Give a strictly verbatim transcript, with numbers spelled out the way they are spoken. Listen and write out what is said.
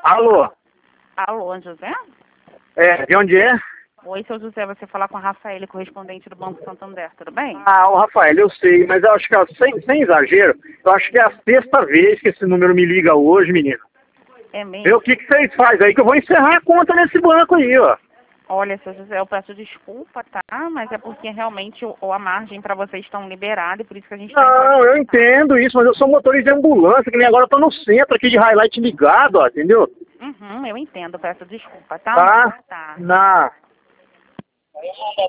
Alô? Alô, José? É, de onde é? Oi, seu José, você falar com a Rafael, correspondente do Banco Santander, tudo bem? Ah, o Rafael, eu sei, mas eu acho que, ó, sem, sem exagero, eu acho que é a sexta vez que esse número me liga hoje, menino. É Vê mesmo? o que, que vocês fazem aí, que eu vou encerrar a conta nesse banco aí, ó. Olha, seu José, eu peço desculpa, tá? Mas é porque realmente o, a margem para vocês estão liberada e por isso que a gente está Não, eu entendo isso, mas eu sou motorista de ambulância, que nem agora eu tô no centro aqui de highlight ligado, ó, entendeu? Uhum, eu entendo, peço desculpa, tá? Tá? Tá. Na...